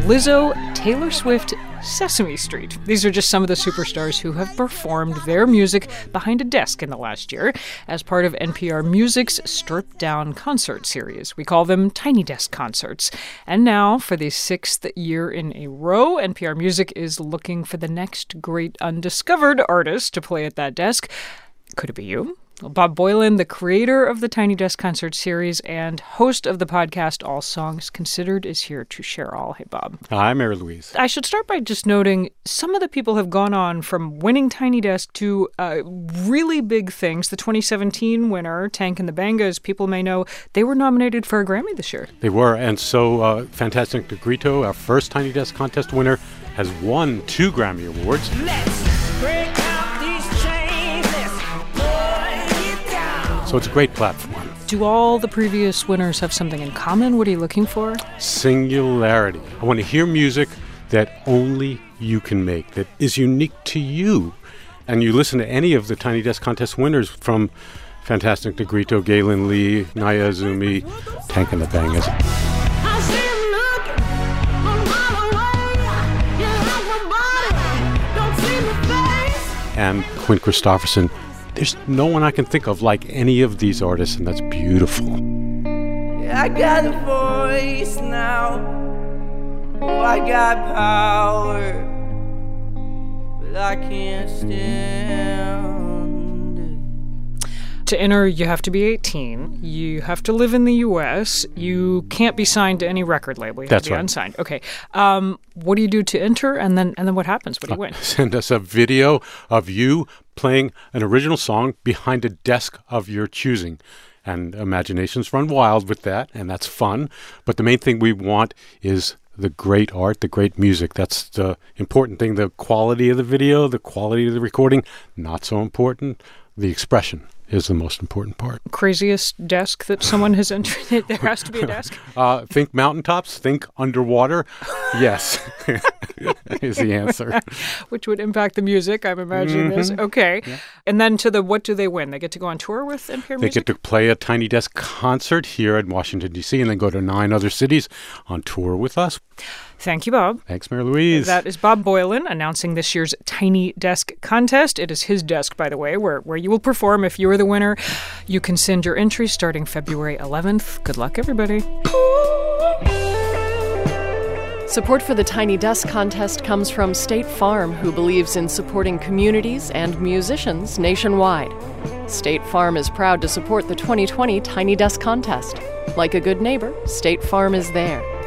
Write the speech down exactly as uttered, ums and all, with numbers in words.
Lizzo, Taylor Swift, Sesame Street. These are just some of the superstars who have performed their music behind a desk in the last year as part of N P R Music's Stripped Down concert series. We call them Tiny Desk concerts. And now, for the sixth year in a row, N P R Music is looking for the next great undiscovered artist to play at that desk. Could it be you? Well, Bob Boilen, the creator of the Tiny Desk Concert series and host of the podcast All Songs Considered, is here to share all. Hey, Bob. Hi, Mary Louise. I should start by just noting some of the people have gone on from winning Tiny Desk to uh, really big things. The twenty seventeen winner, Tank and the Bangas, people may know, they were nominated for a Grammy this year. They were, and so uh, Fantastic Negrito, our first Tiny Desk contest winner, has won two Grammy Awards. Let's break out these chains, let's boil it down. So it's a great platform. Do all the previous winners have something in common? What are you looking for? Singularity. I want to hear music that only you can make, that is unique to you. And you listen to any of the Tiny Desk contest winners, from Fantastic Negrito, Galen Lee, Naya Azumi, Tank and the Bangas. I see him looking from miles away. You have my body, don't see my face. And Quinn Christopherson. There's no one I can think of like any of these artists, and that's beautiful. I got a voice now. Oh, I got power, but I can't stand it. To enter, you have to be eighteen. You have to live in the U S. You can't be signed to any record label. You That's have to be right. unsigned. Okay. Um, what do you do to enter, and then and then what happens? What do you win? Uh, send us a video of you playing an original song behind a desk of your choosing. And imaginations run wild with that, and that's fun. But the main thing we want is the great art, the great music. That's the important thing. The quality of the video, the quality of the recording, not so important. The expression is the most important part. Craziest desk that someone has entered? There has to be a desk. Uh, think mountaintops, think underwater. Yes, is the answer. Which would impact the music, I'm imagining Mm-hmm. this. Okay. Yeah. And then to the what do they win? They get to go on tour with N P R They Music? get to play a Tiny Desk concert here in Washington, D C, and then go to nine other cities on tour with us. Thank you, Bob. Thanks, Mary Louise. That is Bob Boilen announcing this year's Tiny Desk contest. It is his desk, by the way, where, where you will perform if you are the winner. You can send your entry starting February eleventh. Good luck, everybody. Support for the Tiny Desk contest comes from State Farm, who believes in supporting communities and musicians nationwide. State Farm is proud to support the twenty twenty Tiny Desk contest. Like a good neighbor, State Farm is there.